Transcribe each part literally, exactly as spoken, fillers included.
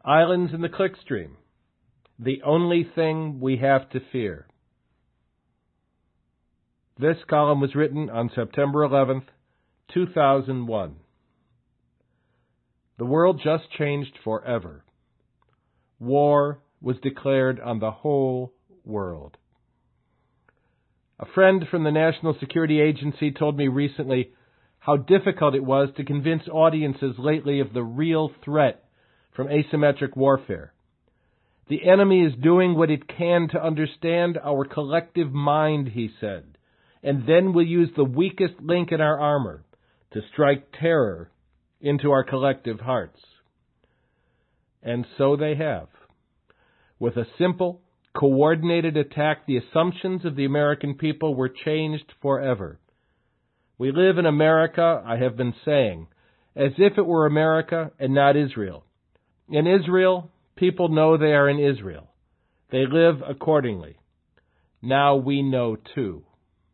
Islands in the clickstream. The only thing we have to fear. This column was written on September eleventh, two thousand one. The world just changed forever. War was declared on the whole world. A friend from the National Security Agency told me recently how difficult it was to convince audiences lately of the real threat from asymmetric warfare. The enemy is doing what it can to understand our collective mind, he said, and then will use the weakest link in our armor to strike terror into our collective hearts. And so they have. With a simple, coordinated attack, the assumptions of the American people were changed forever. We live in America, I have been saying, as if it were America and not Israel. In Israel, people know they are in Israel. They live accordingly. Now we know too.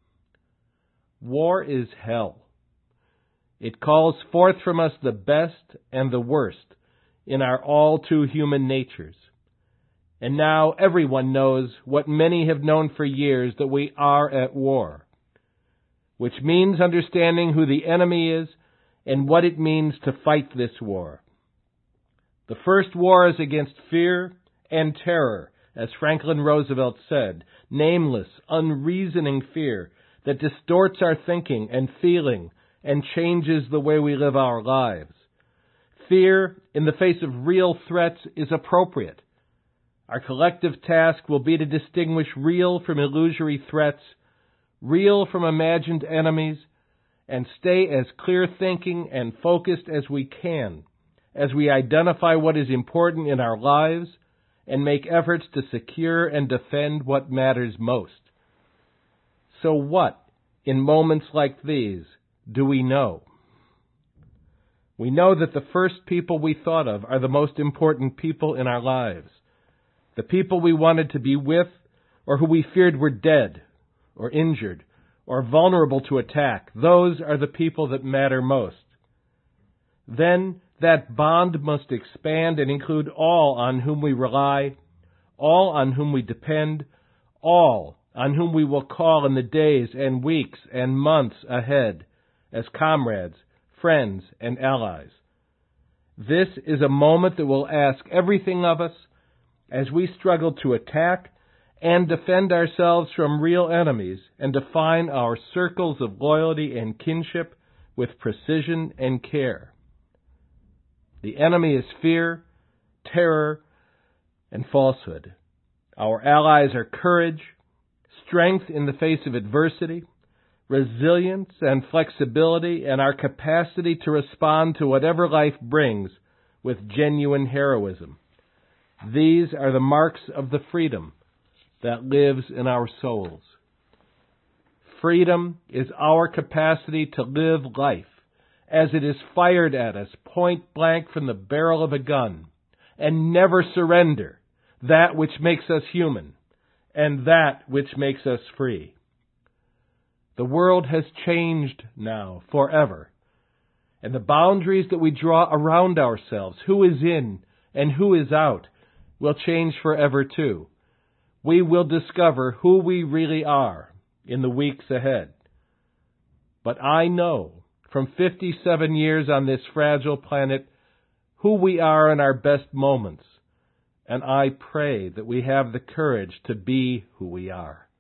War is hell. It calls forth from us the best and the worst in our all too human natures. And now everyone knows what many have known for years, that we are at war, which means understanding who the enemy is and what it means to fight this war. The first war is against fear and terror, as Franklin Roosevelt said, nameless, unreasoning fear that distorts our thinking and feeling and changes the way we live our lives. Fear in the face of real threats is appropriate. Our collective task will be to distinguish real from illusory threats, real from imagined enemies, and stay as clear-thinking and focused as we can as we identify what is important in our lives and make efforts to secure and defend what matters most. So what, in moments like these, do we know? We know that the first people we thought of are the most important people in our lives. The people we wanted to be with, or who we feared were dead, or injured, or vulnerable to attack. Those are the people that matter most. Then that bond must expand and include all on whom we rely, all on whom we depend, all on whom we will call in the days and weeks and months ahead as comrades, friends, and allies. This is a moment that will ask everything of us as we struggle to attack and defend ourselves from real enemies and define our circles of loyalty and kinship with precision and care. The enemy is fear, terror, and falsehood. Our allies are courage, strength in the face of adversity, resilience and flexibility, and our capacity to respond to whatever life brings with genuine heroism. These are the marks of the freedom that lives in our souls. Freedom is our capacity to live life as it is fired at us point blank from the barrel of a gun, and never surrender that which makes us human and that which makes us free. The world has changed now forever, and the boundaries that we draw around ourselves, who is in and who is out, will change forever too. We will discover who we really are in the weeks ahead. But I know from fifty-seven years on this fragile planet who we are in our best moments, and I pray that we have the courage to be who we are.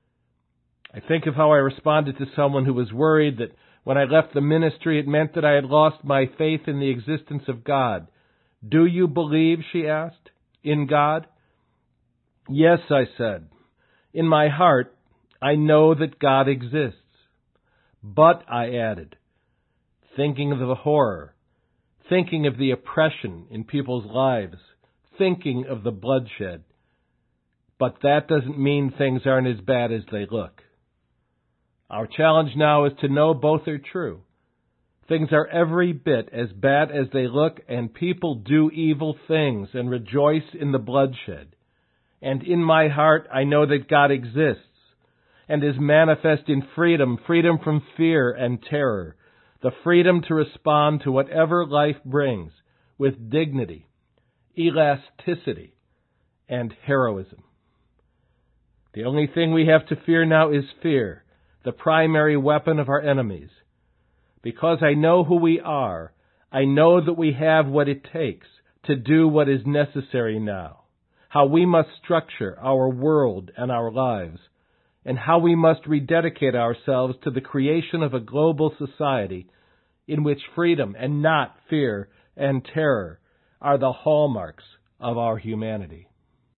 I think of how I responded to someone who was worried that when I left the ministry it meant that I had lost my faith in the existence of God. Do you believe, she asked, in God? Yes, I said. In my heart, I know that God exists. But, I added, thinking of the horror, thinking of the oppression in people's lives, thinking of the bloodshed. But that doesn't mean things aren't as bad as they look. Our challenge now is to know both are true. Things are every bit as bad as they look, and people do evil things and rejoice in the bloodshed. And in my heart, I know that God exists and is manifest in freedom, freedom from fear and terror, the freedom to respond to whatever life brings with dignity elasticity, and heroism. The only thing we have to fear now is fear, the primary weapon of our enemies. Because I know who we are, I know that we have what it takes to do what is necessary now, how we must structure our world and our lives, and how we must rededicate ourselves to the creation of a global society in which freedom and not fear and terror are the hallmarks of our humanity.